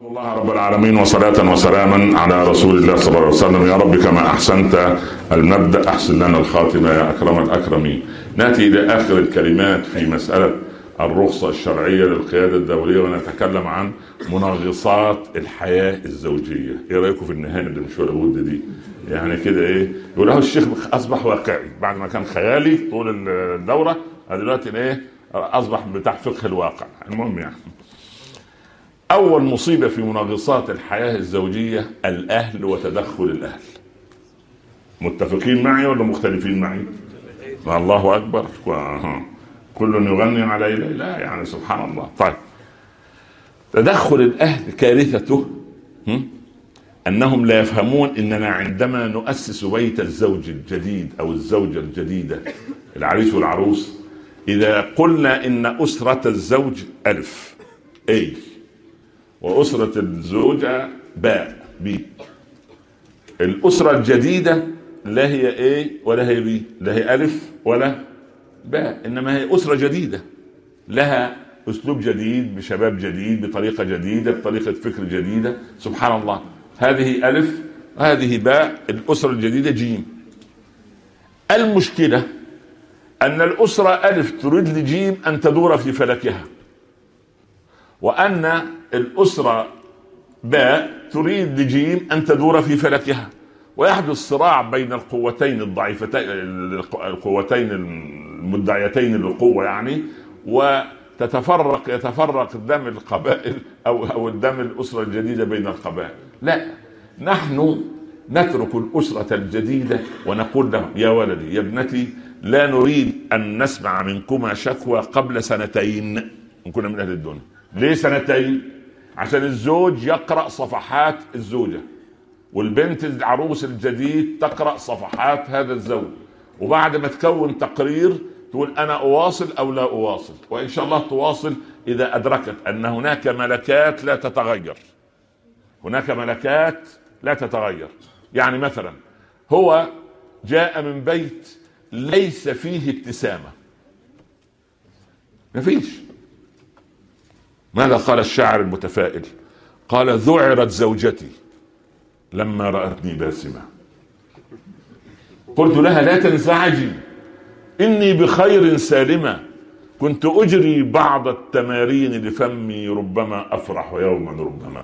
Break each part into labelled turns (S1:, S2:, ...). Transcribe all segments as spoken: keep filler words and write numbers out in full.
S1: الله رب العالمين، وصلاة وسلاما على رسول الله صلى الله عليه وسلم. يا رب كما أحسنت المبدأ أحسن لنا الخاتمة يا أكرم الأكرمين. نأتي إلى آخر الكلمات في مسألة الرخصة الشرعية للقيادة الدولية، ونتكلم عن منغصات الحياة الزوجية. إيه رأيكم في النهاية اللي مش ولا بد دي؟ يعني كده إيه يقول له الشيخ أصبح واقعي بعد ما كان خيالي طول الدورة، دلوقتي إيه أصبح بتاع فقه الواقع. المهم يعني أول مصيبة في منغصات الحياة الزوجية الأهل وتدخل الأهل. متفقين معي ولا مختلفين معي؟ الله أكبر، كل يغني على إله، لا يعني سبحان الله. طيب، تدخل الأهل كارثته أنهم لا يفهمون أننا عندما نؤسس بيت الزوج الجديد أو الزوجة الجديدة، العريس والعروس، إذا قلنا إن أسرة الزوج ألف أي وأسرة الزوجة باء بي، الأسرة الجديدة لا هي ايه ولا هي بي، لا هي ألف ولا باء، إنما هي أسرة جديدة لها أسلوب جديد، بشباب جديد، بطريقة جديدة، بطريقة فكر جديدة. سبحان الله، هذه ألف هذه باء، الأسرة الجديدة جيم. المشكلة أن الأسرة ألف تريد لجيم أن تدور في فلكها، وأن الأسرة باء تريد لجيم أن تدور في فلكها، ويحدث صراع بين القوتين الضعيفتين، القوتين المدعيتين للقوة يعني، وتتفرق يتفرق دم القبائل أو أو الدم الأسرة الجديدة بين القبائل. لا، نحن نترك الأسرة الجديدة ونقول لهم يا ولدي يا ابنتي لا نريد أن نسمع منكما شكوى قبل سنتين إن كنا من أهل الدنيا. ليه سنتين؟ عشان الزوج يقرأ صفحات الزوجة، والبنت العروس الجديد تقرأ صفحات هذا الزوج، وبعد ما تكون تقرير تقول أنا أواصل أو لا أواصل، وإن شاء الله تواصل إذا أدركت أن هناك ملكات لا تتغير. هناك ملكات لا تتغير. يعني مثلا هو جاء من بيت ليس فيه ابتسامة، مفيش. ماذا قال الشاعر المتفائل؟ قال ذعرت زوجتي لما رأتني باسمة، قلت لها لا تنزعجي إني بخير سالمة، كنت أجري بعض التمارين لفمي ربما أفرح يوما ربما.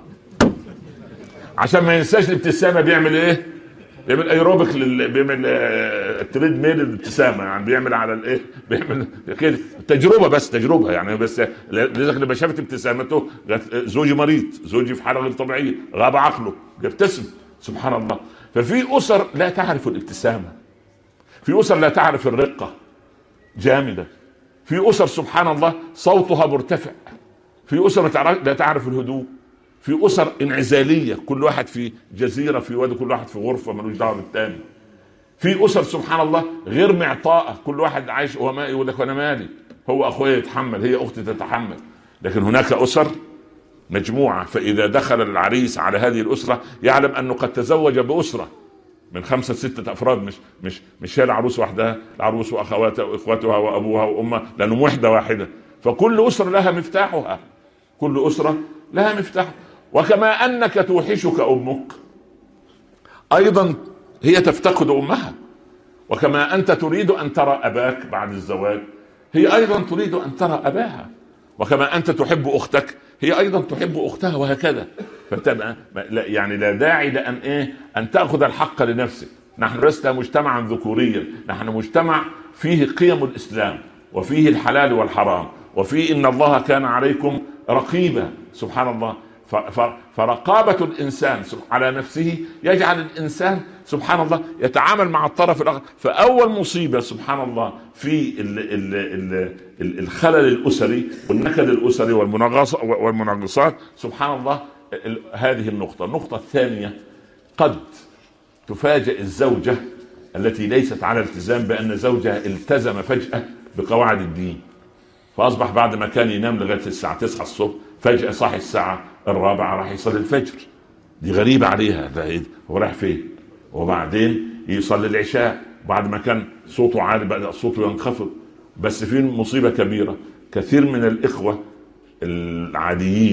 S1: عشان ما ينساش الابتسامة بيعمل إيه؟ بيعمل ايروبيك لل... بيعمل التريد ميل الابتسامه، يعني بيعمل على الايه، بيعمل كده تجربه، بس تجربه يعني، بس لما شافت ابتسامته زوجي مريض، زوجي في حاله غير طبيعيه، غاب عقله، يبتسم. سبحان الله. ففي اسر لا تعرف الابتسامه، في اسر لا تعرف الرقه جامده، في اسر سبحان الله صوتها مرتفع، في اسر لا تعرف الهدوء، في أسر انعزالية، كل واحد في جزيرة في وادي، كل واحد في غرفة ملوش دعوة بالتاني. في أسر سبحان الله غير معطاءة، كل واحد عايش هو ما يقول لك أنا مالي، هو أخويا يتحمل، هي أختي تتحمل. لكن هناك أسر مجموعة، فإذا دخل العريس على هذه الأسرة يعلم أنه قد تزوج بأسرة من خمسة ستة أفراد، مش مش مش هي العروس وحدها، العروس وأخواتها وإخواتها وأبوها وأمها، لأنه وحدة واحدة. فكل أسرة لها مفتاحها، كل أسرة لها مفتاح. وكما أنك توحشك أمك أيضا هي تفتقد أمها، وكما أنت تريد أن ترى أباك بعد الزواج هي أيضا تريد أن ترى أباها، وكما أنت تحب أختك هي أيضا تحب أختها، وهكذا. فانت يعني لا داعي لأن إيه أن تأخذ الحق لنفسك. نحن لسنا مجتمعا ذكوريا، نحن مجتمع فيه قيم الإسلام، وفيه الحلال والحرام، وفيه إن الله كان عليكم رقيبا. سبحان الله. فرقابة الإنسان على نفسه يجعل الإنسان سبحان الله يتعامل مع الطرف الآخر. فأول مصيبة سبحان الله في الخلل الأسري والنكد الأسري والمنغصات سبحان الله هذه النقطة. النقطة الثانية، قد تفاجئ الزوجة التي ليست على التزام بأن زوجها التزم فجأة بقواعد الدين، فأصبح بعد ما كان ينام لغاية الساعة تسعة الصبح فجأة صاحي الساعة الرابعة راح يصلي الفجر. دي غريبة عليها، هو راح فين؟ وبعدين يصلي العشاء بعد ما كان صوته عالي بدأ صوته ينخفض. بس في مصيبة كبيرة، كثير من الإخوة العاديين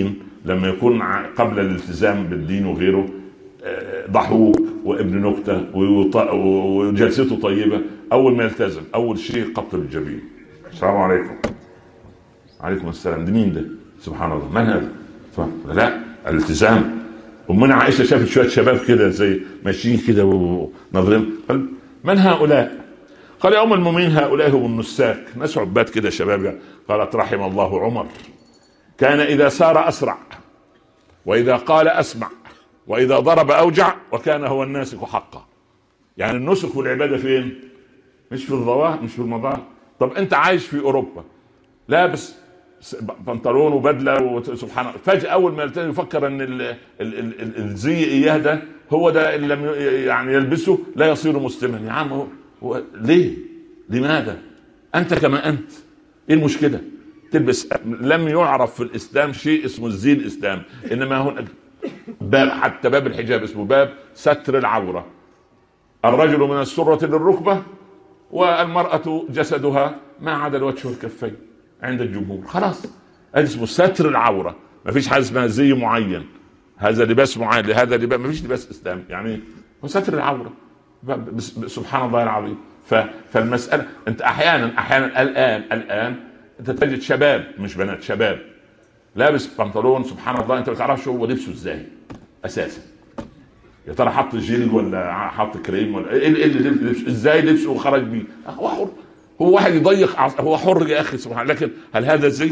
S1: لما يكون قبل الالتزام بالدين وغيره ضحوك وابن نكتة وجلسته طيبة، أول ما يلتزم أول شيء قطر الجبين، السلام عليكم. عليكم السلام. ده مين ده؟ سبحان الله، من هذا؟ لا، الالتزام. أمنا عائشة شافت شوية شباب كده زي ماشيين كده ونظرين، قال من هؤلاء؟ قال يا أم المؤمنين هؤلاء هم النساك، ناس عباد كده شباب. قالت رحم الله عمر، كان إذا سار أسرع، وإذا قال أسمع، وإذا ضرب أوجع، وكان هو الناسك حقا. يعني النسك والعبادة فين؟ مش في الظواهر، مش في المظاهر. طب أنت عايش في أوروبا لابس بنطلون وبدلة وسبحان الله، فجأة أول ما يفكر أن ال ال ال الزي إياه ده هو ده اللي لم يعني يلبسه لا يصير مسلما. يا عم هو هو ليه؟ لماذا؟ أنت كما أنت، إيه المشكلة؟ تلبس. لم يعرف في الإسلام شيء اسمه الزي الإسلام، إنما هو باب، حتى باب الحجاب اسمه باب ستر العورة. الرجل من السرة للركبة، والمرأة جسدها ما عدا الوجه والكفين عند الجمهور. خلاص اسمه ستر العورة، ما فيش حاجة اسمها زي معين، هذا لباس معين لهذا لباس، ما فيش لباس إسلام. يعني هو ستر العورة، سبحان الله العظيم. فالمسألة أنت أحيانا أحيانا الآن الآن أنت تجد شباب مش بنات، شباب لابس بنطلون سبحان الله أنت ما تعرفش هو لبسه إزاي أساسا. يا ترى حط جيل ولا حط كريم ولا إيه اللي لبسه إزاي لبسه وخرج بيه؟ هو حر، هو واحد يضيق، هو حر يا أخي سبحان الله. لكن هل هذا زي؟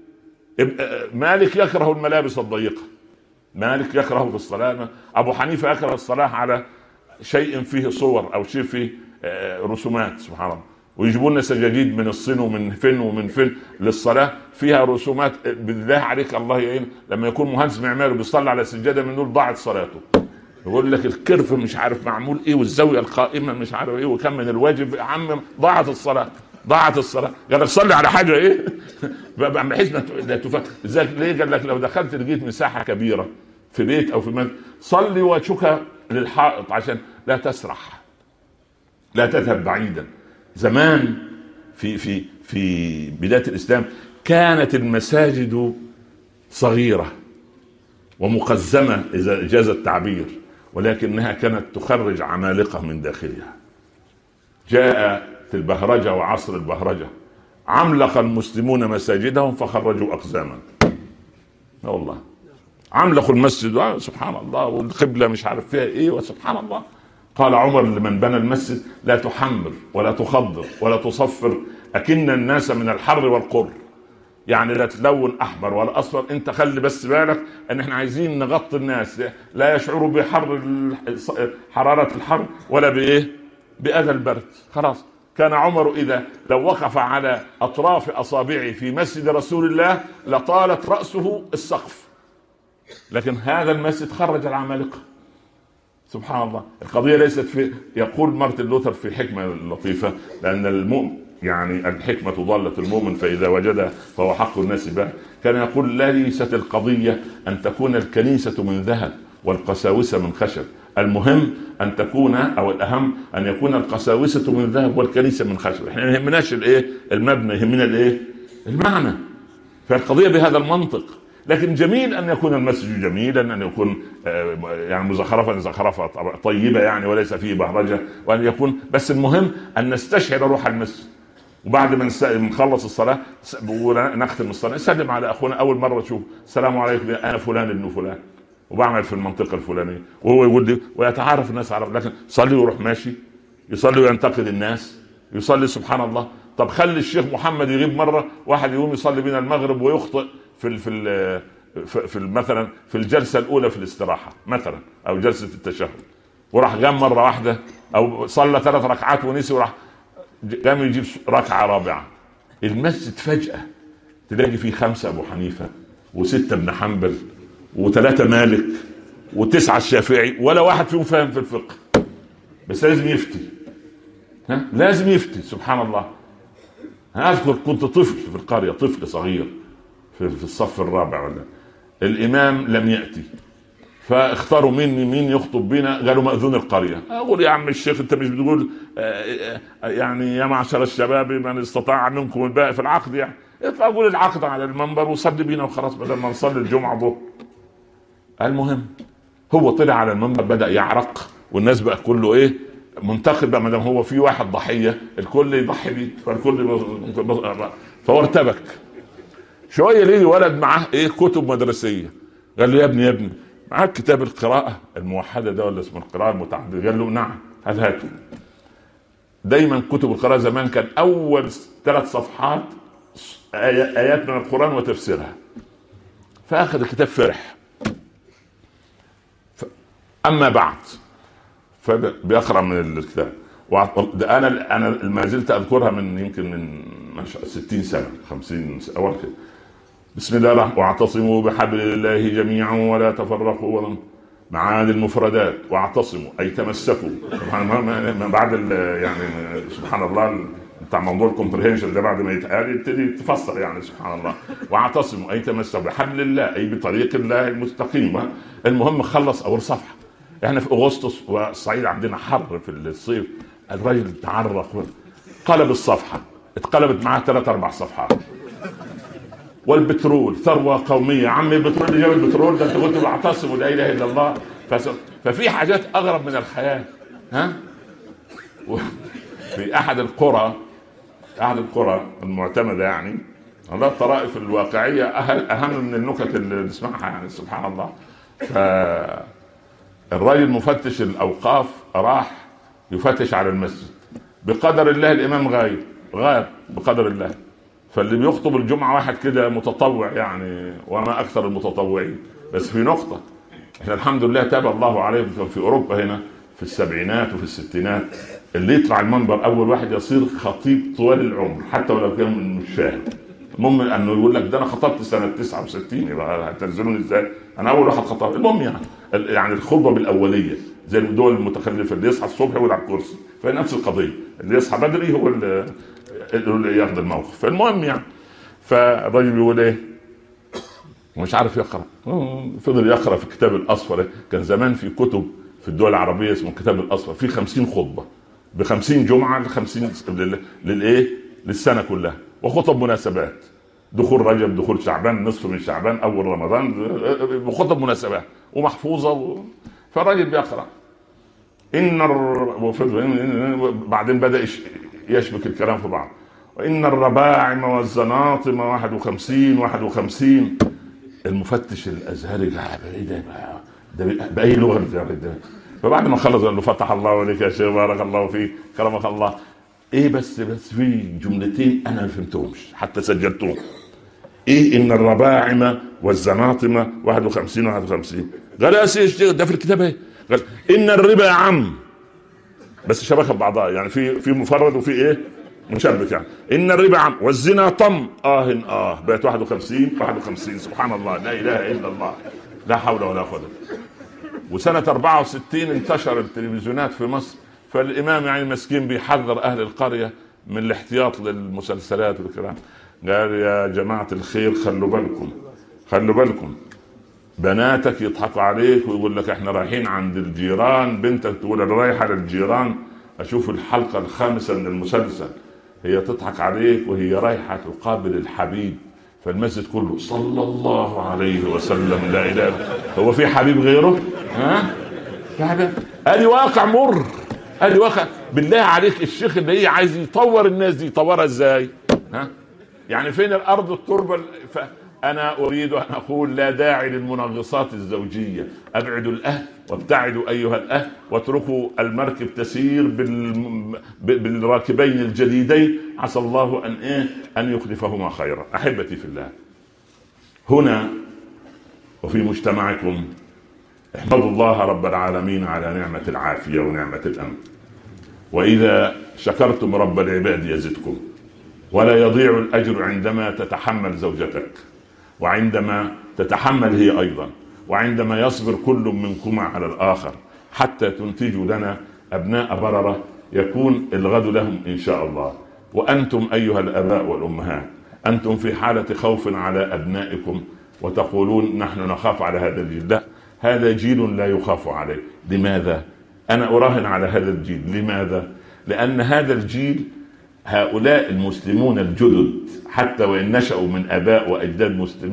S1: مالك يكره الملابس الضيقة، مالك يكره في الصلاة، أبو حنيفة يكره الصلاة على شيء فيه صور أو شيء فيه رسومات سبحان الله. ويجيبوا لنا سجاجيد من الصين ومن فين ومن فين للصلاة فيها رسومات. بالله عليك الله يعين، لما يكون مهندس معماري بيصلي على سجادة من دول ضاعت صلاته. يقول لك الكرف مش عارف معمول ايه والزاوية القائمة مش عارف ايه وكم من الواجب، يا عم ضاعت الصلاة، ضاعت الصلاة. قال لك صلي على حاجة ايه بحيث لا تفكر ازاي. ليه؟ قال لك لو دخلت لقيت مساحة كبيرة في بيت او في مكان صلي وجهك للحائط عشان لا تسرح، لا تذهب بعيدا. زمان في في في بداية الإسلام كانت المساجد صغيرة ومقزمة إذا جاز التعبير، ولكنها كانت تخرج عمالقة من داخلها. جاءت البهرجة وعصر البهرجة عملق المسلمون مساجدهم فخرجوا أقزاما. والله عملقوا المسجد سبحان الله، والقبلة مش عارف فيها إيه وسبحان الله. قال عمر لمن بنى المسجد لا تحمر ولا تخضر ولا تصفر أكن الناس من الحر والقر. يعني لا تلون أحمر ولا أصفر، أنت خلي بس بالك أن احنا عايزين نغطي الناس لا يشعروا بحر حرارة الحر ولا بإيه بأذى البرد. خلاص كان عمر إذا لو وقف على أطراف أصابعه في مسجد رسول الله لطالت رأسه السقف، لكن هذا المسجد خرج العمالقة سبحان الله. القضية ليست في، يقول مارتن لوثر في حكمة لطيفة، لأن المؤمن يعني الحكمة ضالة المؤمن فإذا وجدها فهو حق الناس به. كان يقول ليست القضية أن تكون الكنيسة من ذهب والقساوسة من خشب، المهم أن تكون أو الأهم أن يكون القساوسة من ذهب والكنيسة من خشب. إحنا ما يهمناش الإيه المبنى، يهمنا الإيه المعنى. فالقضية بهذا المنطق. لكن جميل أن يكون المسجد جميلا، أن يكون يعني مزخرفا زخرفة طيبة يعني وليس فيه بهرجة، وأن يكون بس المهم أن نستشعر روح المسجد. وبعد ما نخلص الصلاة ونختم الصلاة نسلم على أخونا أول مرة تشوف السلام عليكم أنا فلان ابن فلان وبعمل في المنطقة الفلانية، وهو يقول لي ويتعارف الناس عرف. لكن صلي ويروح ماشي، يصلي وينتقد الناس، يصلي سبحان الله. طب خلي الشيخ محمد يغيب مرة، واحد يقوم يصلي بين المغرب ويخطئ في في في مثلا في الجلسة الأولى في الاستراحة مثلا أو جلسة التشهد، وراح قام مرة واحدة أو صلى ثلاث ركعات ونسي وراح قام يجيب ركعة رابعة. المسجد فجأة تلاقي فيه خمسة أبو حنيفة وستة ابن حنبل وثلاثة مالك وتسعة الشافعي، ولا واحد فيهم فاهم في الفقه بس لازم يفتي. ها لازم يفتي سبحان الله. أذكر كنت طفل في القرية، طفل صغير في الصف الرابع ولا الإمام لم يأتي، فاختاروا مين مين يخطب بينا، قالوا مأذون القرية. أقول يا عم الشيخ أنت مش بتقول يعني يا معشر الشباب من استطاع منكم الباء في العقد، يعني اقول العقد على المنبر وصلي بينا وخلاص بدل ما نصلي الجمعة ظهر. المهم هو طلع على المنبر بدأ يعرق، والناس بقى كله ايه منتقد بقى، ما دام هو في واحد ضحيه الكل يضحي بيه، فالكل فهو ارتبك شويه. ليه ولد معاه ايه كتب مدرسيه، قال له يا ابني يا ابني معاك كتاب القراءه الموحده ده ولا اسمه القراءه المتعدده؟ قال له نعم. هل هاته. دايما كتب القراءه زمان كان اول ثلاث صفحات ايات من القران وتفسيرها، فاخذ الكتاب فرح. اما بعد فبيقرا من الكتاب، انا انا ما زلت اذكرها من يمكن من ستين سنه خمسين سنة اول كده. بسم الله الرحمن واعتصموا بحبل الله جميعا ولا تفرقوا، معاني المفردات واعتصموا اي تمسكوا. من بعد يعني سبحان الله بتاع موضوع الكومبريهنشن ده بعد ما يتقال يبتدي تفسر يعني سبحان الله. واعتصموا اي تمسكوا بحبل الله اي بطريق الله المستقيم. المهم خلص اول صفحه. احنا في اغسطس والصعيد عندنا حر في الصيف، الراجل تعرق قلب الصفحه، اتقلبت معاه ثلاث اربع صفحات. والبترول ثروه قوميه، عمي البترول اللي جاب البترول ده انت قلت بعتصموا لا اله الا الله. ففي حاجات اغرب من الخيال. ها في احد القرى احد القرى المعتمده يعني الله الطرائف الواقعيه اهم من النكت اللي نسمعها يعني سبحان الله. ف الراجل مفتش الاوقاف راح يفتش على المسجد، بقدر الله الامام غايب غاب بقدر الله، فاللي بيخطب الجمعه واحد كده متطوع يعني، وما اكثر المتطوعين. بس في نقطه، احنا الحمد لله تاب الله عليهم في اوروبا هنا في السبعينات وفي الستينات اللي يطلع المنبر اول واحد يصير خطيب طوال العمر حتى ولو كان مش فاهم. المهم انه يقول لك ده انا خطبت سنه تسعة وستين، يبقى هتنزلوني ازاي؟ انا اول واحد خطب. المهم يعني يعني الخطبه بالاوليه زي الدول المتخلفه اللي يصحى الصبح يقعد على الكرسي، فنفس القضيه اللي يصحى بدري هو اللي ياخذ الموقف. فالمهم يعني فالراجل بيقول ايه مش عارف يقرا، فضل يقرا في الكتاب الاصفر. كان زمان في كتب في الدول العربيه اسمه الكتاب الاصفر، في خمسين خطبه بخمسين جمعه لخمسين للايه للسنه كلها، وخطب مناسبات، دخول رجب دخول شعبان نصف من شعبان اول رمضان، بخطب مناسبات ومحفوظه و... فالراجل بيقرا ان الر... بعدين بدا يشبك الكلام في بعض. وان الرباعم والزناطم واحد وخمسين واحد وخمسين. المفتش الازهري ده ده باي لغه ده؟ فبعد ما خلص قال له فتح الله عليك يا شيخ بارك الله فيك كرمك الله. ايه بس بس في جملتين انا ما فهمتهمش حتى سجلتهم. ايه ان الرباعم والزناطم واحد وخمسين واحد وخمسين؟ قال يا سيدي ده في الكتاب ايه؟ قال ان الربا يا عم، بس شبكه ببعضها يعني في في مفرد وفي ايه مشبك يعني. ان الربا عم والزنا طم اه اه بقت واحد وخمسين واحد وخمسين. سبحان الله لا اله الا الله لا حول ولا قوه. وسنه أربعة وستين انتشر التلفزيونات في مصر، فالامام يعني مسكين بيحذر اهل القريه من الاحتياط للمسلسلات والكلام. قال يا جماعه الخير خلوا بالكم خلوا بالكم، بناتك يضحكوا عليك ويقول لك احنا رايحين عند الجيران، بنتك تقول انا رايحه للجيران اشوف الحلقه الخامسه من المسلسل، هي تضحك عليك وهي رايحه تقابل الحبيب، فالمسجد كله صلى الله عليه وسلم لا اله. هو في حبيب غيره؟ ها ادي واقع مر، ادي واقع. بالله عليك الشيخ اللي هي عايز يطور الناس دي يطورها ازاي؟ ها يعني فين الارض التربه؟ ف... أنا أريد أن أقول لا داعي للمنغصات الزوجية، أبعدوا الأهل وابتعدوا أيها الأهل واتركوا المركب تسير بال... بالراكبين الجديدين، عسى الله أن إيه أن يخلفهما خيرا. أحبتي في الله، هنا وفي مجتمعكم احمدوا الله رب العالمين على نعمة العافية ونعمة الأمن، وإذا شكرتم رب العباد يزدكم، ولا يضيع الأجر عندما تتحمل زوجتك، وعندما تتحمل هي أيضا، وعندما يصبر كل منكما على الآخر حتى تنتجوا لنا أبناء بررة يكون الغد لهم إن شاء الله. وأنتم أيها الآباء والأمهات أنتم في حالة خوف على أبنائكم وتقولون نحن نخاف على هذا الجيل. لا، هذا جيل لا يخاف عليه. لماذا؟ أنا أراهن على هذا الجيل. لماذا؟ لأن هذا الجيل هؤلاء المسلمون الجدد حتى وإن نشأوا من آباء وأجداد مسلمين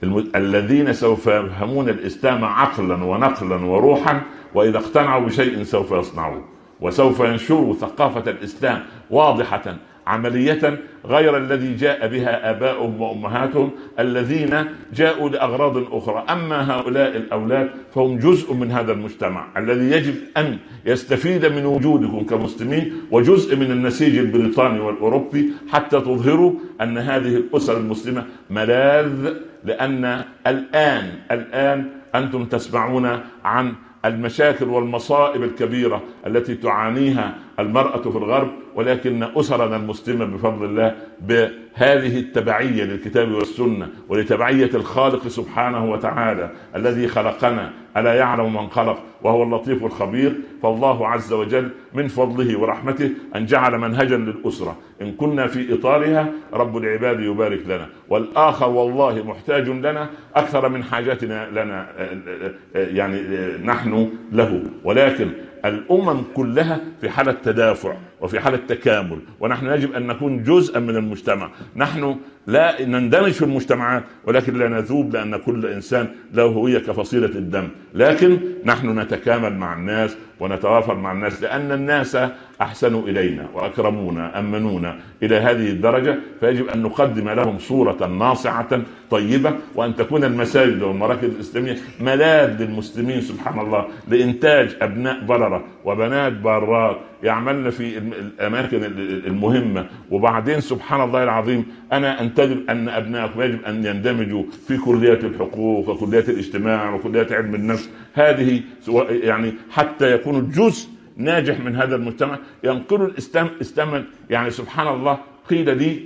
S1: الم... الذين سوف يفهمون الإسلام عقلا ونقلا وروحا، وإذا اقتنعوا بشيء سوف يصنعوه، وسوف ينشروا ثقافة الإسلام واضحة عملية، غير الذي جاء بها آباؤهم وأمهاتهم الذين جاءوا لأغراض أخرى. أما هؤلاء الأولاد فهم جزء من هذا المجتمع الذي يجب أن يستفيد من وجودكم كمسلمين، وجزء من النسيج البريطاني والأوروبي، حتى تظهروا أن هذه الأسر المسلمة ملاذ. لأن الآن الآن أنتم تسمعون عن المشاكل والمصائب الكبيرة التي تعانيها المرأة في الغرب، ولكن أسرنا المسلمة بفضل الله بهذه التبعية للكتاب والسنة ولتبعية الخالق سبحانه وتعالى الذي خلقنا، ألا يعلم من خلق وهو اللطيف الخبير. فالله عز وجل من فضله ورحمته أن جعل منهجا للأسرة إن كنا في إطارها رب العباد يبارك لنا، والآخر والله محتاج لنا أكثر من حاجتنا لنا يعني نحن له. ولكن الأمم كلها في حالة تدافع وفي حالة تكامل، ونحن يجب أن نكون جزءا من المجتمع. نحن لا نندمج في المجتمعات ولكن لا نذوب، لأن كل إنسان له هوية كفصيلة الدم، لكن نحن نتكامل مع الناس ونتوافر مع الناس، لأن الناس أحسنوا إلينا وأكرمونا أمنونا إلى هذه الدرجة، فيجب أن نقدم لهم صورة ناصعة طيبة، وأن تكون المساجد والمراكز الإسلامية ملاذ للمسلمين سبحان الله لإنتاج أبناء بررة وبنات بارات يعملن في الأماكن المهمة. وبعدين سبحان الله العظيم أنا أنتدب أن أبنائكم يجب أن يندمجوا في كليات الحقوق وكليات الاجتماع وكليات علم النفس، هذه يعني حتى يكونوا جزء ناجح من هذا المجتمع، ينقلوا الإسلام إسلاما. يعني سبحان الله قيل لي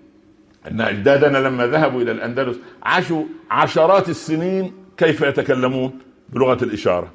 S1: أن أجدادنا لما ذهبوا إلى الأندلس عاشوا عشرات السنين كيف يتكلمون بلغة الإشارة،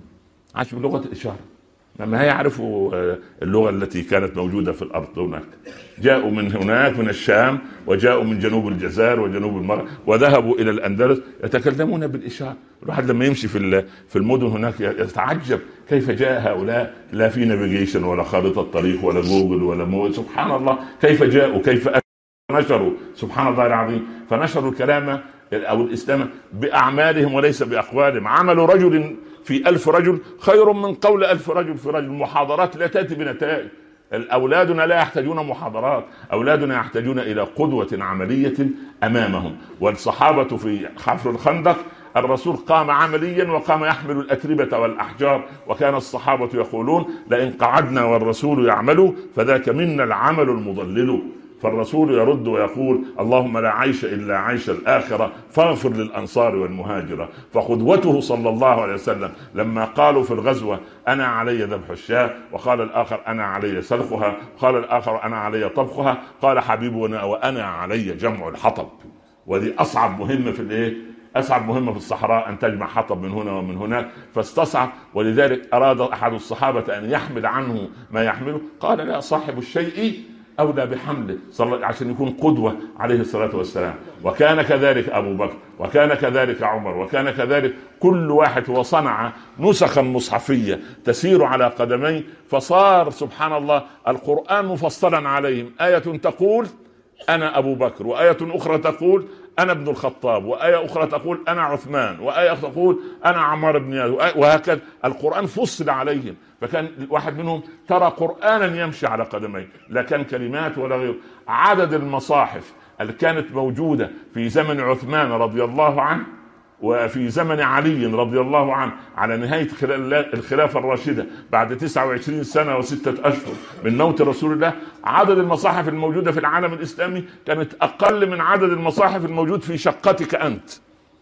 S1: عاشوا بلغة الإشارة لما يعرفوا اللغة التي كانت موجودة في الأرض هناك. جاءوا من هناك من الشام وجاءوا من جنوب الجزائر وجنوب المغرب وذهبوا إلى الأندلس يتكلمون بالإشارة. الواحد لما يمشي في في المدن هناك يتعجب كيف جاء هؤلاء، لا في نافيجيشن ولا خارطة طريق ولا جوجل ولا مو، سبحان الله كيف جاءوا كيف نشروا سبحان الله العظيم. فنشروا الكلام أو الإسلام بأعمالهم وليس بأقوالهم. عملوا رجل في ألف رجل خير من قول ألف رجل في رجل. محاضرات لا تأتي بنتائج. أولادنا لا يحتاجون محاضرات، أولادنا يحتاجون إلى قدوة عملية أمامهم. والصحابة في حفر الخندق الرسول قام عمليا وقام يحمل الأتربة والأحجار، وكان الصحابة يقولون لئن قعدنا والرسول يعمل فذاك منا العمل المضلل. فالرسول يرد ويقول اللهم لا عيش إلا عيش الآخرة فاغفر للأنصار والمهاجرة. فقدوته صلى الله عليه وسلم لما قالوا في الغزوة أنا علي ذبح الشاة، وقال الآخر أنا علي سلخها، قال الآخر أنا علي طبخها، قال حبيبنا وأنا علي جمع الحطب. ودي أصعب مهمة في الإيه؟ أصعب مهمة في الصحراء أن تجمع حطب من هنا ومن هناك، فاستصعب. ولذلك أراد أحد الصحابة أن يحمل عنه ما يحمله، قال لا صاحب الشيء أولى بحمله عشان يكون قدوة عليه الصلاة والسلام. وكان كذلك أبو بكر، وكان كذلك عمر، وكان كذلك كل واحد. وصنع نسخا مصحفية تسير على قدمين، فصار سبحان الله القرآن مفصلا عليهم، آية تقول أنا أبو بكر، وآية أخرى تقول أنا ابن الخطاب، وآية أخرى تقول أنا عثمان، وآية تقول أنا عمار بن ياسر، وهكذا القرآن فصل عليهم. فكان واحد منهم ترى قرآنا يمشي على قدميه، لا كان كلمات ولا غير. عدد المصاحف اللي كانت موجودة في زمن عثمان رضي الله عنه وفي زمن علي رضي الله عنه على نهاية الخلافة الراشدة بعد تسعة وعشرين سنة وستة أشهر من موت رسول الله، عدد المصاحف الموجودة في العالم الإسلامي كانت أقل من عدد المصاحف الموجود في شقتك أنت.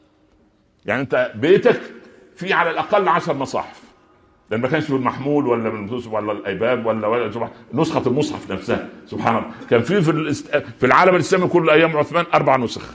S1: يعني أنت بيتك في على الأقل عشر مصاحف، لأن ما كانش في المحمول ولا بالمصحف ولا الأيباد ولا ولا نسخة المصحف نفسها. سبحان الله كان في في, في العالم الإسلامي كل أيام عثمان أربع نسخ،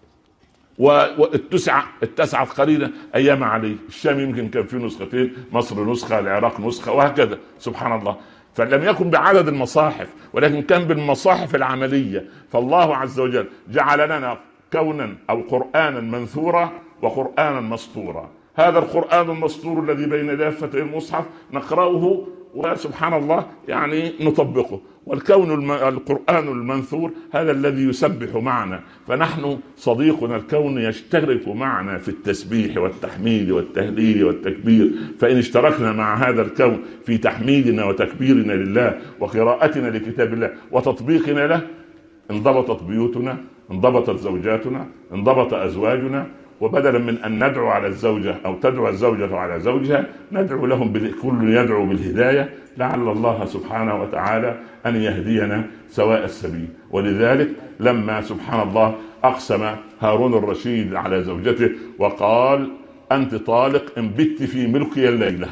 S1: والتسعة التسعة قليلا أيام علي. الشام يمكن كان فيه نسختين، مصر نسخة، العراق نسخة، وهكذا سبحان الله. فلم يكن بعدد المصاحف ولكن كان بالمصاحف العملية. فالله عز وجل جعل لنا كونا أو قرآنا منثورا وقرآنا مسطورا. هذا القرآن المسطور الذي بين دافتي المصحف نقرأه وسبحان الله يعني نطبقه، والكون الم... القرآن المنثور هذا الذي يسبح معنا، فنحن صديقنا الكون يشترك معنا في التسبيح والتحميد والتهليل والتكبير، فإن اشتركنا مع هذا الكون في تحميدنا وتكبيرنا لله وقراءتنا لكتاب الله وتطبيقنا له انضبطت بيوتنا، انضبطت زوجاتنا، انضبط أزواجنا. وبدلا من أن ندعو على الزوجة أو تدعو الزوجة على زوجها ندعو لهم بال... كل يدعو بالهداية، لعل الله سبحانه وتعالى أن يهدينا سواء السبيل. ولذلك لما سبحان الله أقسم هارون الرشيد على زوجته وقال أنت طالق إن بت في ملكي الليلة،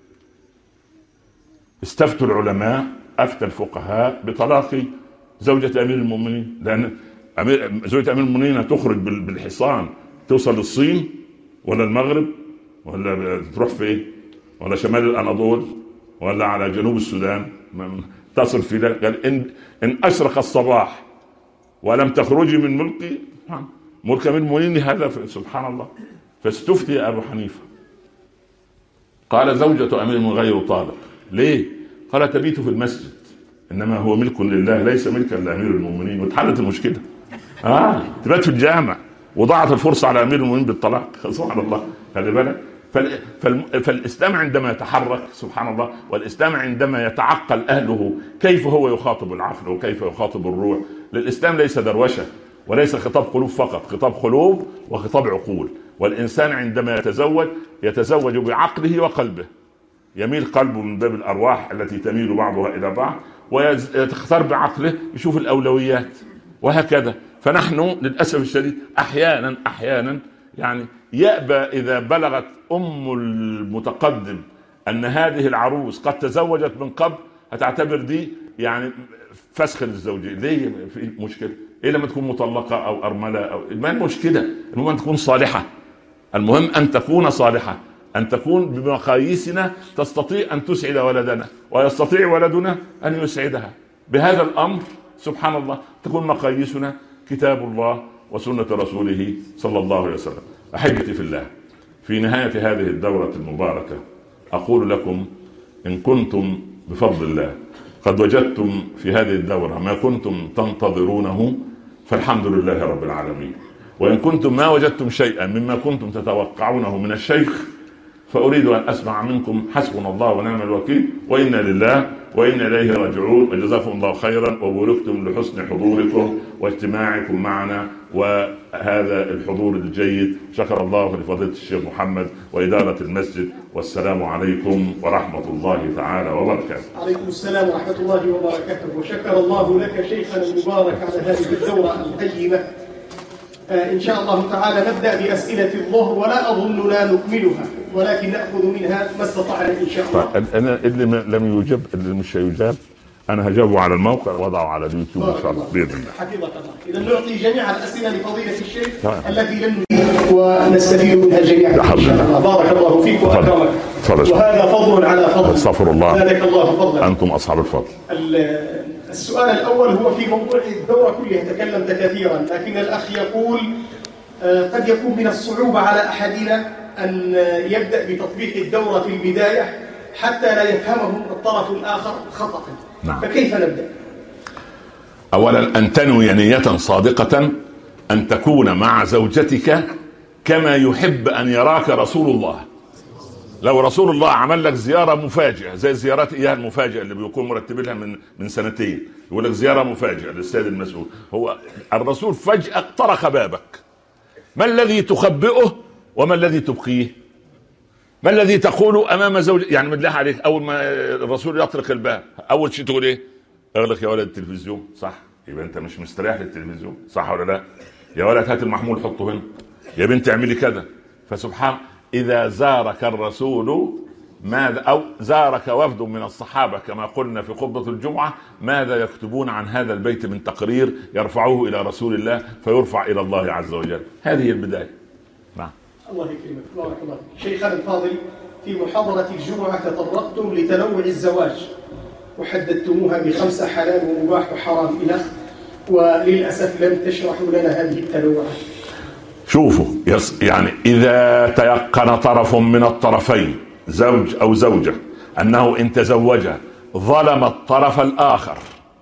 S1: استفتوا العلماء، أفتى الفقهاء بطلاق زوجة أمير المؤمنين، لأن أمير... زوجة أمير المؤمنين تخرج بالحصان توصل للصين ولا المغرب ولا تروح فين ولا شمال الأناضول ولا على جنوب السودان، تصل في ذلك. قال إن, إن أشرق الصباح ولم تخرجي من ملكي ملك من المؤمنين هذا سبحان الله. فاستفتي أبو حنيفة قال زوجة أمير غير طالق. ليه؟ قال تبيت في المسجد إنما هو ملك لله ليس ملكا لأمير المؤمنين. وتحلت المشكلة. آه تبات في الجامع وضاعت الفرصة على أمير المؤمنين بالطلاق. سبحان الله. خلي بالك. فالإسلام عندما يتحرك سبحان الله، والإسلام عندما يتعقل أهله كيف هو يخاطب العقل وكيف يخاطب الروح. للإسلام ليس دروشة وليس خطاب قلوب فقط، خطاب قلوب وخطاب عقول. والإنسان عندما يتزوج يتزوج بعقله وقلبه، يميل قلبه من باب الأرواح التي تميل بعضها إلى بعض، ويختار بعقله يشوف الأولويات وهكذا. فنحن للأسف الشديد أحيانا أحيانا يعني يأبى إذا بلغت أم المتقدم أن هذه العروس قد تزوجت من قبل هتعتبر دي يعني فسخ للزوجية. ليه؟ في مشكلة إيه لما تكون مطلقة أو أرملة أو ما المشكلة؟ المهم أن تكون صالحة، المهم أن تكون صالحة، أن تكون بمقاييسنا تستطيع أن تسعد ولدنا ويستطيع ولدنا أن يسعدها. بهذا الأمر سبحان الله تكون مقاييسنا كتاب الله وسنة رسوله صلى الله عليه وسلم. أحبتي في الله، في نهاية هذه الدورة المباركة أقول لكم إن كنتم بفضل الله قد وجدتم في هذه الدورة ما كنتم تنتظرونه فالحمد لله رب العالمين. وإن كنتم ما وجدتم شيئا مما كنتم تتوقعونه من الشيخ فأريد أن أسمع منكم حسبنا الله ونعم الوكيل وإنا لله وإنا إليه راجعون. وجزاكم الله خيرا وباركتم لحسن حضوركم واجتماعكم معنا وهذا الحضور الجيد. شكر الله لفضيلة الشيخ محمد وإدارة المسجد، والسلام عليكم ورحمة الله تعالى وبركاته.
S2: عليكم السلام ورحمة الله وبركاته. وشكر الله لك شيخنا المبارك على هذه الدورة القيمة. إن شاء الله تعالى نبدأ بأسئلة الظهر ولا أظننا نكملها ولكن نأخذ منها ما استطعنا إن شاء الله.
S1: أنا اللي لم يجب اللي مش هيجاب أنا هجاوبه على الموقع وضعه على اليوتيوب إن شاء الله بإذن الله.
S2: حفظك الله. إذا نعطي جميع الأسئلة لفضيلة الشيخ التي لم نجيب ونستفيد منها جميعا إن شاء الله. بارك الله فيك وأكرمك. وهذا فضل على فضل.
S1: استغفر الله.
S2: زادك الله فضلا.
S1: أنتم أصحاب الفضل.
S2: السؤال الأول هو في موضوع الدورة كلها تكلمت كثيرا، لكن الأخ يقول قد يكون من الصعوبة على أحدنا أن يبدأ بتطبيق الدورة في البداية حتى لا يفهمه الطرف الآخر خطأ. نعم. فكيف نبدأ؟
S1: أولا أن تنوي نية صادقة أن تكون مع زوجتك كما يحب أن يراك رسول الله. لو رسول الله عمل لك زيارة مفاجئة زي زيارات إياه المفاجئة اللي بيكون مرتبينها من من سنتين، يقول لك زيارة مفاجئة للسيد المسؤول، هو الرسول فجأة طرق بابك، ما الذي تخبئه وما الذي تبقيه؟ ما الذي تقوله أمام زوج؟ يعني بالله عليك أول ما الرسول يطرق الباب أول شيء تقول إيه؟ اغلق يا ولد التلفزيون، صح؟ يبقى أنت مش مستريح للتلفزيون، صح ولا لا؟ يا ولد هات المحمول حطه هنا، يا بنت اعملي كذا. فسبحان إذا زارك الرسول ماذا أو زارك وفد من الصحابة كما قلنا في خطبة الجمعة ماذا يكتبون عن هذا البيت من تقرير يرفعوه إلى رسول الله فيرفع إلى الله عز وجل. هذه البداية. نعم.
S2: الله يكرمك. بارك الله فيك. شيخنا الفاضل، في محاضرة الجمعة تطرقتم لتنوع الزواج وحددتموها بخمسة حلال ومباح وحرام إلى، وللأسف لم تشرحوا لنا هذه التنوعات.
S1: شوفوا يعني إذا تيقن طرف من الطرفين زوج أو زوجة أنه إن تزوج ظلم الطرف الآخر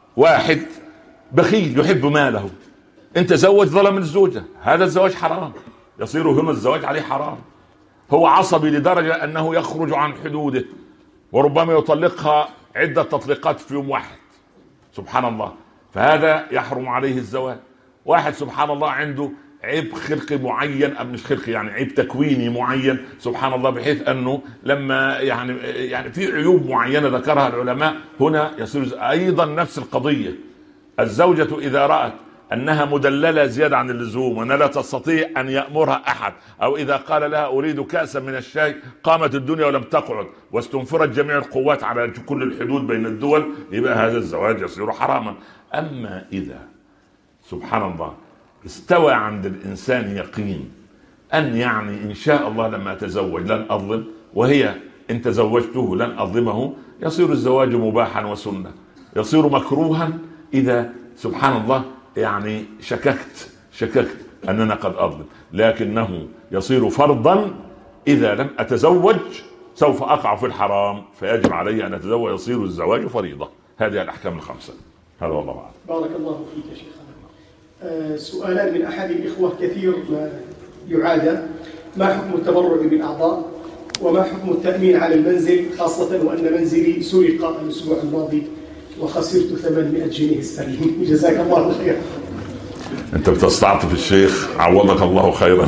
S1: واحد بخيل يحب ماله، انت زوج ظلم الزوجة، هذا الزواج حرام، يصير هنا الزواج عليه حرام. هو عصبي لدرجة انه يخرج عن حدوده، وربما يطلقها عدة تطليقات في يوم واحد، سبحان الله، فهذا يحرم عليه الزواج. واحد سبحان الله عنده عيب خلقي معين، أم مش خلقي يعني عيب تكويني معين، سبحان الله، بحيث أنه لما يعني يعني في عيوب معينة ذكرها العلماء هنا يصير أيضا نفس القضية. الزوجة إذا رأت أنها مدللة زيادة عن اللزوم وأنها لا تستطيع أن يأمرها أحد، أو إذا قال لها أريد كأسا من الشاي قامت الدنيا ولم تقعد، واستنفرت جميع القوات على كل الحدود بين الدول، يبقى هذا الزواج يصير حراما. أما إذا سبحان الله استوى عند الإنسان يقين أن يعني إن شاء الله لما أتزوج لن أظلم، وهي إن تزوجته لن أظلمه، يصير الزواج مباحا وسنة. يصير مكروها إذا سبحان الله يعني شككت شككت أننا قد أظلم، لكنه يصير فرضا إذا لم أتزوج سوف أقع في الحرام، فيجب علي أن أتزوج، يصير الزواج فريضة. هذه الأحكام الخمسة. هذا والله أعلم.
S2: بارك الله فيك يا شيخ. آه سؤالان من أحد الإخوة كثير ما يعادى: ما حكم التبرع بالأعضاء؟ وما حكم التأمين على المنزل، خاصة وأن منزلي سرق الأسبوع الماضي وخسرت ثمانمائة جنيه استرليني؟ جزاك الله خيرا.
S1: أنت بتستعطف الشيخ، عوضك الله خيرا.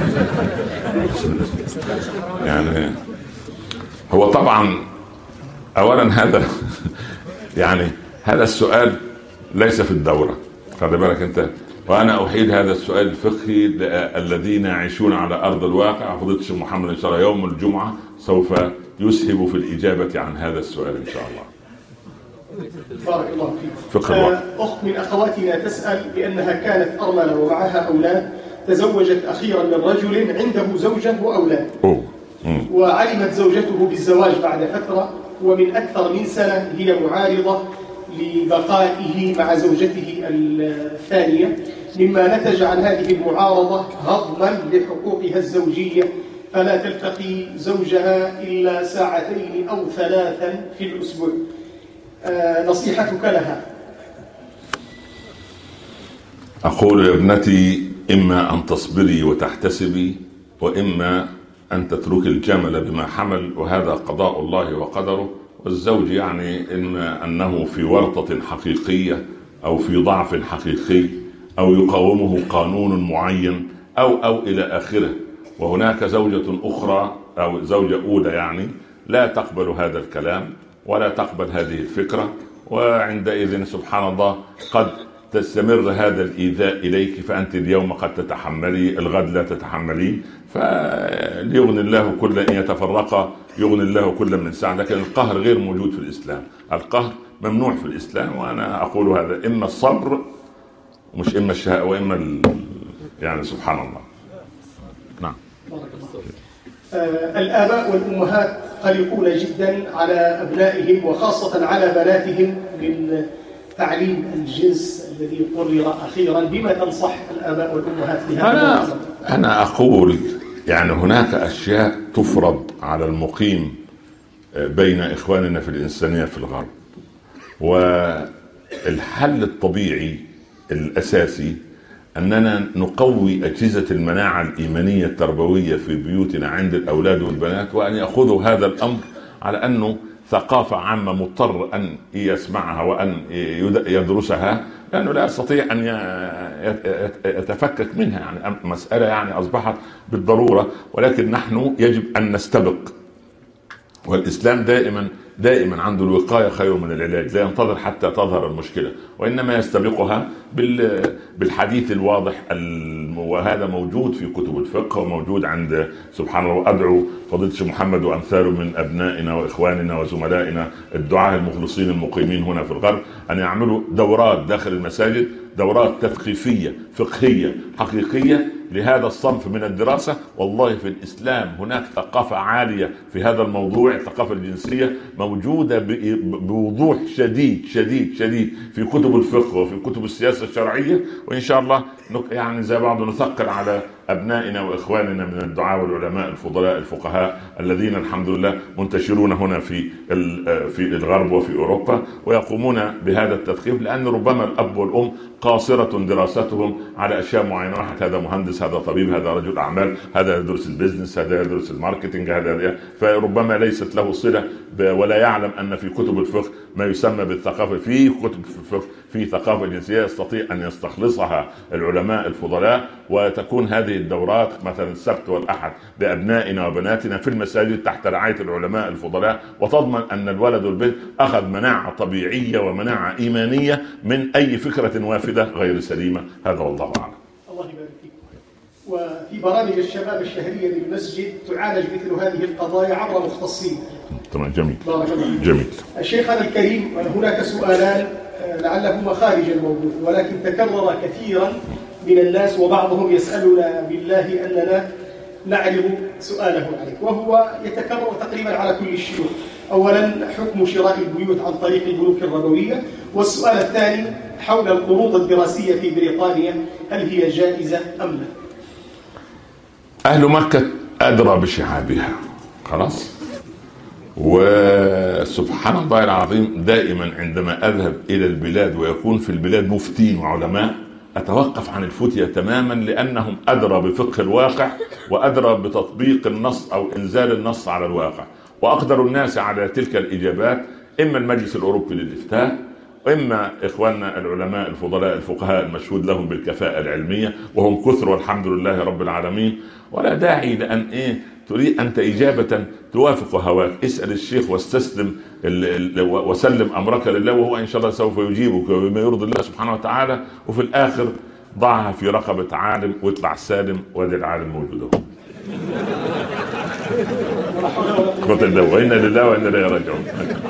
S1: يعني هو طبعا أولا هذا يعني هذا السؤال ليس في الدورة، خلي بالك أنت، وأنا أحيل هذا السؤال الفقهي الذين يعيشون على أرض الواقع. فضيلة الشيخ محمد إن شاء الله يوم الجمعة سوف يسهب في الإجابة عن هذا السؤال إن شاء الله.
S2: بارك الله فيك.
S1: فقه الوقت.
S2: أخت من أخواتنا تسأل بأنها كانت أرملة ومعها أولاد، تزوجت أخيرا من رجل عنده زوجة وأولاد،
S1: أوه.
S2: وعلمت زوجته بالزواج بعد فترة، ومن أكثر من سنة هي معارضة لبقائه مع زوجته الثانية، مما نتج عن هذه المعارضة هضما لحقوقها الزوجية، فلا تلتقي زوجها إلا ساعتين أو ثلاثا في الأسبوع. آه نصيحتك لها؟
S1: أقول يا ابنتي: إما أن تصبري وتحتسبي، وإما أن تترك الجمل بما حمل، وهذا قضاء الله وقدره. والزوج يعني إن أنه في ورطة حقيقية أو في ضعف حقيقي أو يقاومه قانون معين أو أو إلى آخره. وهناك زوجة أخرى أو زوجة أولى يعني لا تقبل هذا الكلام ولا تقبل هذه الفكرة، وعندئذ سبحان الله قد تستمر هذا الإيذاء إليك، فأنت اليوم قد تتحملي، الغد لا تتحملي، فليغني الله كل إن يتفرق يغني الله كل من سعة. لكن القهر غير موجود في الإسلام، القهر ممنوع في الإسلام. وأنا أقول هذا: إما الصبر ومش إما الشهاء، وإما ال... يعني سبحان الله. نعم.
S2: آه الآباء والأمهات قلقون جدا على أبنائهم وخاصة على بناتهم من تعليم الجنس الذي قرر أخيرا. بما تنصح الآباء والأمهات في هذا
S1: أنا,
S2: الموضوع؟
S1: أنا أقول يعني هناك أشياء تفرض على المقيم بين إخواننا في الإنسانية في الغرب، والحل الطبيعي الأساسي أننا نقوي أجهزة المناعة الإيمانية التربوية في بيوتنا عند الأولاد والبنات، وأن يأخذوا هذا الأمر على أنه ثقافة عامة مضطر أن يسمعها وأن يدرسها، لأنه لا يستطيع أن يتفكك منها. يعني مسألة يعني أصبحت بالضرورة، ولكن نحن يجب أن نستبق. والإسلام دائما دائما عنده الوقاية خير من العلاج، لا ينتظر حتى تظهر المشكلة، وإنما يستبقها بالحديث الواضح، وهذا موجود في كتب الفقه وموجود عند سبحان الله. وأدعو فضيلة الشيخ محمد وأمثاله من أبنائنا وإخواننا وزملائنا الدعاة المخلصين المقيمين هنا في الغرب أن يعملوا دورات داخل المساجد، دورات تثقيفية فقهية حقيقية لهذا الصنف من الدراسة. والله في الإسلام هناك ثقافة عالية في هذا الموضوع، الثقافة الجنسية موجودة بوضوح شديد شديد شديد في كتب الفقه وفي كتب السياسة الشرعية. وإن شاء الله يعني زي بعض نثقل على أبنائنا وإخواننا من الدعاة والعلماء الفضلاء الفقهاء الذين الحمد لله منتشرون هنا في في الغرب وفي أوروبا ويقومون بهذا التثقيف، لأن ربما الأب والأم قاصرة دراستهم على أشياء معينة، واحد هذا مهندس، هذا طبيب، هذا رجل أعمال، هذا يدرس البيزنس، هذا يدرس الماركتينج، هذا، فربما ليست له صلة ولا يعلم أن في كتب الفقه ما يسمى بالثقافة. في كتب الفقه في ثقافة جنسية يستطيع أن يستخلصها العلماء الفضلاء، وتكون هذه الدورات مثلا السبت والأحد بأبنائنا وبناتنا في المساجد تحت رعاية العلماء الفضلاء، وتضمن أن الولد والبنت أخذ مناعة طبيعية ومناعة إيمانية من أي فكرة وافدة غير سليمة. هذا والله أعلم.
S2: الله يبارك فيك. وفي برامج الشباب الشهرية للمسجد تعالج مثل هذه القضايا عبر مختصين.
S1: تمام، جميل.
S2: بارك الله.
S1: جميل.
S2: شيخنا الكريم، هناك سؤالان لعلهما خارج الموضوع ولكن تكرر كثيرا من الناس، وبعضهم يسألنا بالله أننا نعرض سؤاله عليك، وهو يتكرر تقريبا على كل الشيوخ. أولا، حكم شراء البيوت عن طريق البنوك الربوية، والسؤال الثاني حول القروض الدراسية في بريطانيا، هل هي جائزة أم لا؟
S1: أهل مكة أدرى بشعابها، خلاص. وسبحان الله العظيم، دائما عندما أذهب إلى البلاد ويكون في البلاد مفتين وعلماء أتوقف عن الفتية تماما، لأنهم أدرى بفقه الواقع وأدرى بتطبيق النص أو إنزال النص على الواقع، وأقدر الناس على تلك الإجابات إما المجلس الأوروبي للإفتاء، وإما إخواننا العلماء الفضلاء الفقهاء المشهود لهم بالكفاءة العلمية، وهم كثر والحمد لله رب العالمين. ولا داعي لأن إيه تريد أنت إجابة توافق هواك، اسأل الشيخ واستسلم وسلم أمرك لله، وهو إن شاء الله سوف يجيبك بما يرضي الله سبحانه وتعالى. وفي الآخر ضعها في رقبة عالم واطلع سالم، وادي العالم موجود. وإنا لله وإنا إليه راجعون.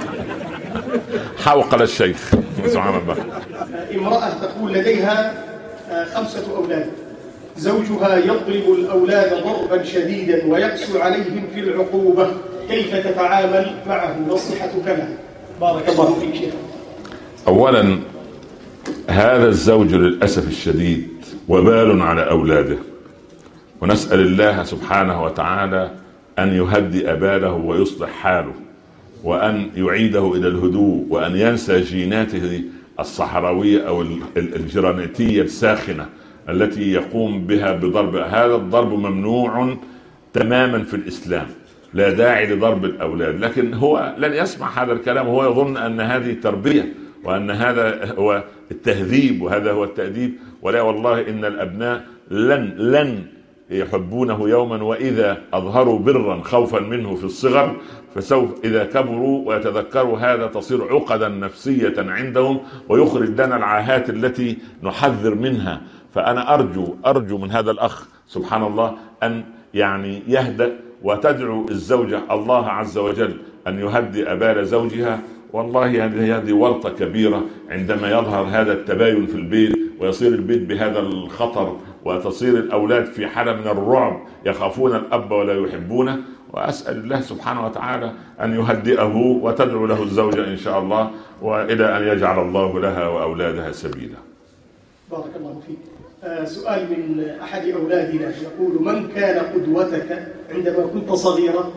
S1: حوقل الشيخ سبحان الله.
S2: امرأة تقول لديها خمسة أولاد، زوجها يضرب الأولاد ضربا شديدا ويقسو عليهم في العقوبة، كيف تتعامل معه؟ نصيحتك له. بارك الله فيك شيخ.
S1: أولا، هذا الزوج للأسف الشديد وبال على أولاده، ونسأل الله سبحانه وتعالى أن يهدئ باله ويصلح حاله، وأن يعيده إلى الهدوء، وأن ينسى جيناته الصحراوية أو الجرانيتية الساخنة التي يقوم بها بضرب. هذا الضرب ممنوع تماما في الإسلام، لا داعي لضرب الأولاد. لكن هو لن يسمع هذا الكلام، هو يظن أن هذه تربية وأن هذا هو التهذيب وهذا هو التأديب. ولا والله إن الأبناء لن لن يحبونه يوما، وإذا أظهروا برا خوفا منه في الصغر فسوف إذا كبروا ويتذكروا هذا تصير عقدا نفسية عندهم، ويخرج لنا العاهات التي نحذر منها. فأنا أرجو أرجو من هذا الأخ سبحان الله أن يعني يهدأ، وتدعو الزوجة الله عز وجل أن يهدئ بال زوجها. والله هذه ورطة كبيرة عندما يظهر هذا التباين في البيت، ويصير البيت بهذا الخطر، وتصير الأولاد في حالة من الرعب يخافون الأب ولا يحبونه. وأسأل الله سبحانه وتعالى أن يهدئه، وتدعو له الزوجة إن شاء الله، وإلى أن يجعل الله لها وأولادها سبيلا.
S2: بارك الله فيك. آه سؤال من أحد أولادنا يقول: من كان قدوتك عندما كنت صغيرا؟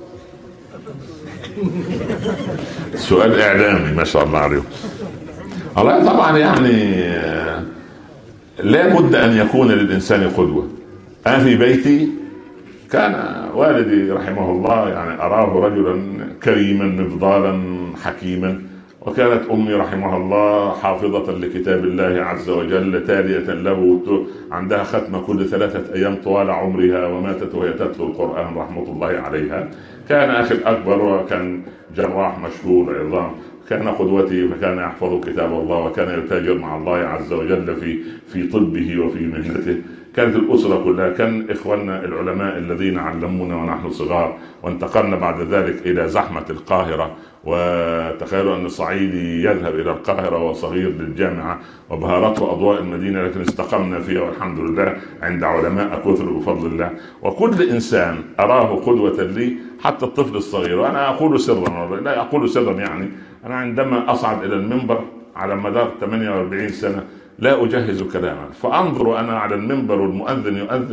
S1: سؤال إعلامي ما شاء الله عليه. الله طبعا يعني لا بد أن يكون للإنسان قدوة. أنا في بيتي كان والدي رحمه الله يعني أراه رجلا كريما مفضالا حكيما، وكانت أمي رحمها الله حافظة لكتاب الله عز وجل تالية له، عندها ختمة كل ثلاثة أيام طوال عمرها، وماتت وهي تتلو القرآن رحمة الله عليها. كان أخي الأكبر وكان جراح مشهور عظام، كان قدوتي، فكان يحفظ كتاب الله، وكان يتاجر مع الله عز وجل في في طبه وفي مهنته. كانت الأسرة كلها، كان إخواننا العلماء الذين علمونا ونحن صغار، وانتقلنا بعد ذلك إلى زحمة القاهرة. وتخيلوا أن الصعيدي يذهب إلى القاهرة وصغير للجامعة، وبهارته أضواء المدينة، لكن استقمنا فيها والحمد لله عند علماء كثر بفضل الله. وكل إنسان أراه قدوة لي، حتى الطفل الصغير. وأنا أقول سرا، لا أقول سرا يعني، أنا عندما أصعد إلى المنبر على مدار ثمانية وأربعين سنة لا أجهز كلاما، فأنظر أنا على المنبر والمؤذن يؤذن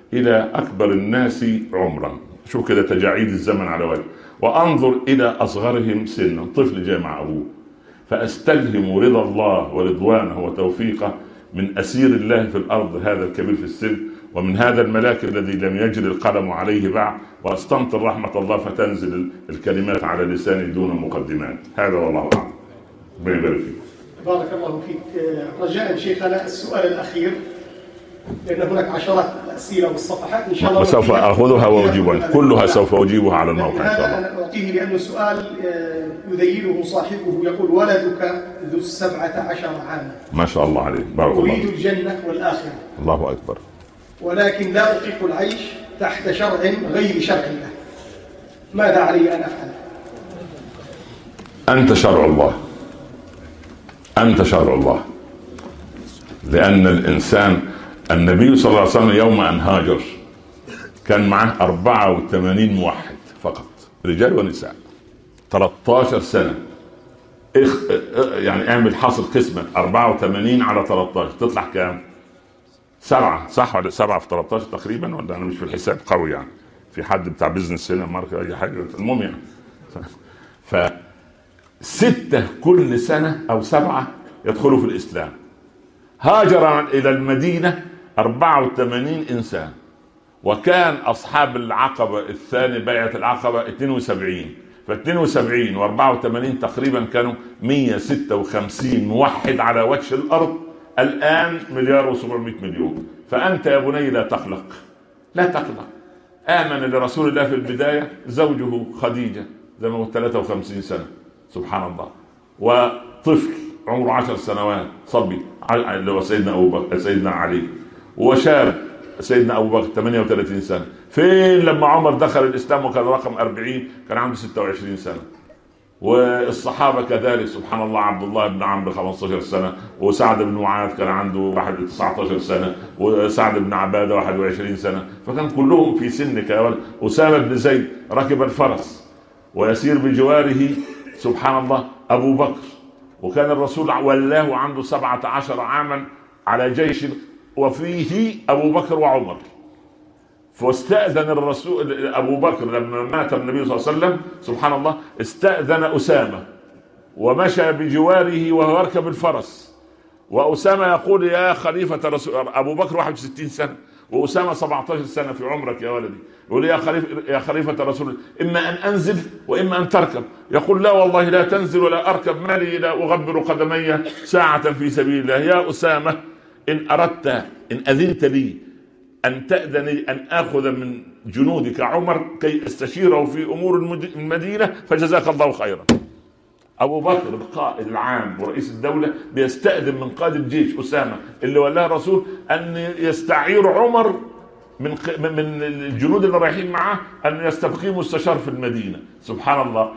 S1: إلى أكبر الناس عمرا، شوف كده تجاعيد الزمن على وجه، وأنظر إلى أصغرهم سنا، طفل جاي مع أبوه، فأستلهم رضا الله ورضوانه وتوفيقه من أسير الله في الأرض هذا الكبير في السن، ومن هذا الملاك الذي لم يجري القلم عليه بعد، وأستمطر رحمة الله فتنزل الكلمات على لساني دون مقدمات. هذا والله أعلم. ربنا يبارك فيك.
S2: بارك الله فيك. رجاء شيخنا السؤال الأخير، لأن هناك عشرات الأسئلة والصفحات إن شاء الله
S1: وسوف أخذها وأجيبها كلها، سوف أجيبها على الموقع إن شاء الله.
S2: أنا أعطيه لأنه سؤال يذيله صاحبه، يقول: ولدك ذو السبعة عشر عاما،
S1: ما شاء الله عليه، بارك الله،
S2: أريد الجنة والآخرة،
S1: الله أكبر،
S2: ولكن لا أطيق العيش تحت شرع غير شرع الله، ماذا علي أن أفعل؟
S1: أنت شرع الله، أنت شرع الله، لأن الإنسان، النبي صلى الله عليه وسلم يوم أن هاجر كان معه أربعة وثمانين موحد فقط، رجال ونساء، ثلاثة عشر سنة. إخ... يعني اعمل حاصل قسمة أربعة وثمانين على ثلاثة عشر تطلع كام؟ سبعة، صح ولا سبعة في ثلاثة عشر تقريبا، ولا أنا مش في الحساب قوي يعني، في حد بتاع بيزنس هنا ماركة أي حاجة، المهم يعني. فستة كل سنة أو سبعة يدخلوا في الإسلام. هاجر إلى المدينة أربعة وثمانين إنسان، وكان أصحاب العقبة الثاني بيعة العقبة اثنين وسبعين، فاثنين وسبعين وأربعة وثمانين تقريبا كانوا مئة وستة وخمسين موحد على وجه الأرض. الآن مليار وسبعمائة مليون. فأنت يا بني لا تقلق، لا تقلق. آمن لرسول الله في البداية زوجه خديجة زي ما هو ثلاثة وخمسين سنة، سبحان الله، وطفل عمره عشر سنوات صبي اللي هو سيدنا أبو بكر سيدنا علي، وشاب سيدنا أبو بكر ثمانية وثلاثين سنة. فين لما عمر دخل الإسلام وكان رقم أربعين كان عنده ستة وعشرين سنة. والصحابة كذلك، سبحان الله، عبد الله بن عمرو خمسة عشر سنة، وسعد بن معاذ كان عنده تسعة عشر سنة، وسعد بن عبادة واحد وعشرين سنة. فكان كلهم في سنك يا ولد. أسامة بن زيد ركب الفرس ويسير بجواره سبحان الله أبو بكر، وكان الرسول ولاه عنده سبعة عشر عاما على جيش وفيه أبو بكر وعمر. فاستأذن الرسول أبو بكر لما مات النبي صلى الله عليه وسلم سبحان الله، استأذن أسامة ومشى بجواره وهو يركب الفرس. وأسامة يقول: يا خليفة رسول، أبو بكر واحد وستين سنة وأسامة سبعة عشر سنة في عمرك يا ولدي، يقول: يا خليفة يا خليفة رسول، إما أن أنزل وإما أن تركب. يقول: لا والله لا تنزل ولا أركب، مالي لا أغبر قدمي ساعة في سبيل الله. يا أسامة إن أردت، إن أذنت لي أن تأذني أن آخذ من جنودك عمر كي استشيره في أمور المدينة فجزاك الله خيرا. أبو بكر القائد العام ورئيس الدولة بيستأذن من قائد الجيش أسامة اللي ولاه الرسول أن يستعير عمر من من الجنود اللي رايحين معاه أن يستبقيه مستشار في المدينة. سبحان الله.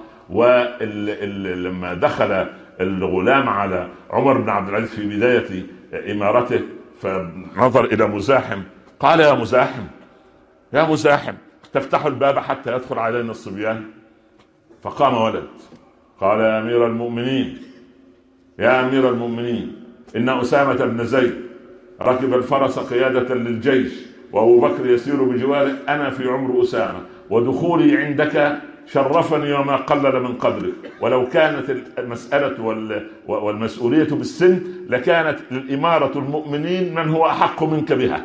S1: ولما دخل الغلام على عمر بن عبد العزيز في بداية إمارته فنظر إلى مزاحم، قال: يا مزاحم يا مزاحم تفتح الباب حتى يدخل علينا الصبيان؟ فقام ولد قال: يا أمير المؤمنين يا أمير المؤمنين إن أسامة بن زيد ركب الفرس قيادة للجيش وأبو بكر يسير بجواره، أنا في عمر أسامة، ودخولي عندك شرفني وما قلل من قدرك، ولو كانت المسألة والمسؤولية بالسن لكانت الإمارة المؤمنين من هو أحق منك بها.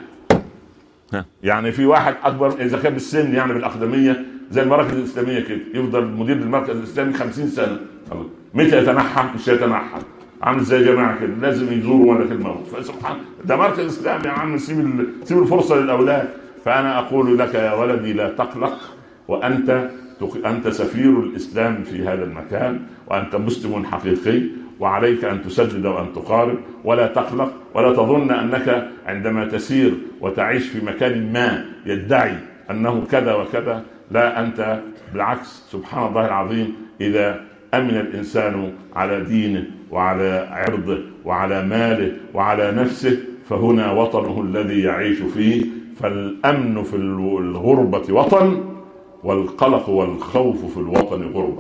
S1: يعني في واحد أكبر إذا كان بالسن يعني بالأقدمية زي المراكز الإسلامية كده، يفضل مدير المركز الإسلامي خمسين سنة، متى يتنحى؟ مش يتنحى، عامل زي جماعة كده لازم يزوروا ولا الموت. فسبحان ده مركز إسلامي يا عم، سيب سيب الفرصة للأولاد. فأنا أقول لك يا ولدي لا تقلق، وأنت أنت سفير الإسلام في هذا المكان، وأنت مسلم حقيقي، وعليك أن تسدد وأن تقارب، ولا تقلق، ولا تظن أنك عندما تسير وتعيش في مكان ما يدعي أنه كذا وكذا. لا، أنت بالعكس. سبحان الله العظيم، إذا أمن الإنسان على دينه وعلى عرضه وعلى ماله وعلى نفسه فهنا وطنه الذي يعيش فيه. فالأمن في الغربة وطن، والقلق والخوف في الوطن غربة.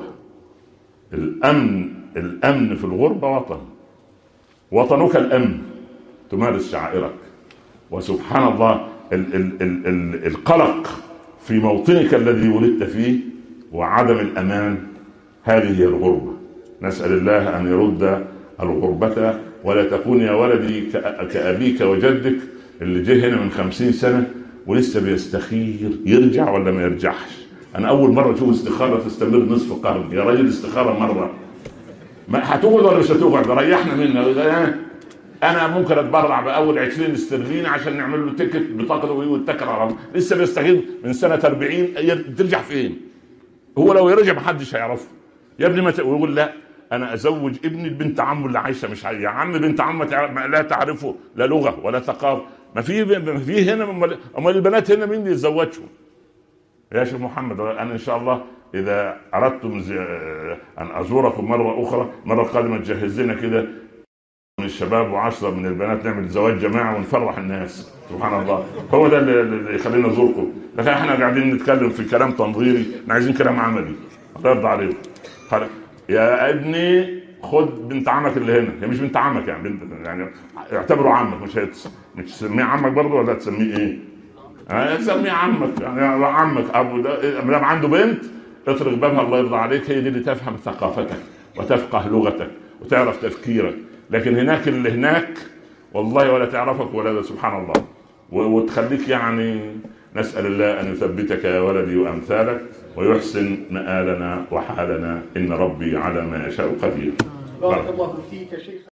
S1: الأمن الأمن في الغربة وطن، وطنك الأمن، تمارس شعائرك. وسبحان الله ال ال ال ال القلق في موطنك الذي ولدت فيه وعدم الأمان، هذه هي الغربة. نسأل الله أن يرد الغربة، ولا تكون يا ولدي كأبيك وجدك اللي جه هنا من خمسين سنة ولسه بيستخير يرجع ولا ما يرجعش. أنا أول مرة أشوف استخارة تستمر نصف قرن. يا راجل استخارة مرة، ما هتقعد ولا مش هتقعد؟ ريحنا منها. أنا ممكن أتبرع بأول عشرين استرليني عشان نعمل له تيكت بطاقته ويتكل على الله. لسه بيستخير من سنة أربعين، ترجع فين؟ هو لو يرجع محدش هيعرفه. يا ابني ما تقول لا انا ازوج ابني البنت عمه اللي عايشه مش عايشه. يا عم بنت عمه لا تعرفه لا لغه ولا ثقافه. ما في ما في هنا امال البنات هنا مين اللي يتزوجهم؟ يا شيخ محمد انا ان شاء الله اذا اردتم ان ازوركم مره اخرى مره قادمه تجهز لنا كده من الشباب وعشرة من البنات نعمل زواج جماعه ونفرح الناس. سبحان الله، هو ده اللي يخلينا نزوركم. لكن احنا قاعدين نتكلم في كلام تنظيري، احنا عايزين كلام عملي. الله يرضى عليكم. يا ابني خد بنت عمك اللي هنا، هي مش بنت عمك يعني بنت يعني اعتبره عمك، مش هيتص... مش تسميه عمك برضه ولا تسميه ايه؟ اه تسميه عمك يعني عمك ابو ده. ما دام عنده بنت اطرق بابها الله يرضى عليك، هي دي اللي تفهم ثقافتك وتفقه لغتك وتعرف تفكيرك. لكن هناك اللي هناك والله ولا تعرفك ولا سبحان الله وتخليك يعني. نسأل الله أن يثبتك يا ولدي وأمثالك ويحسن مآلنا وحالنا، إن ربي على ما يشاء قدير.
S2: بارك الله فيك يا شيخ.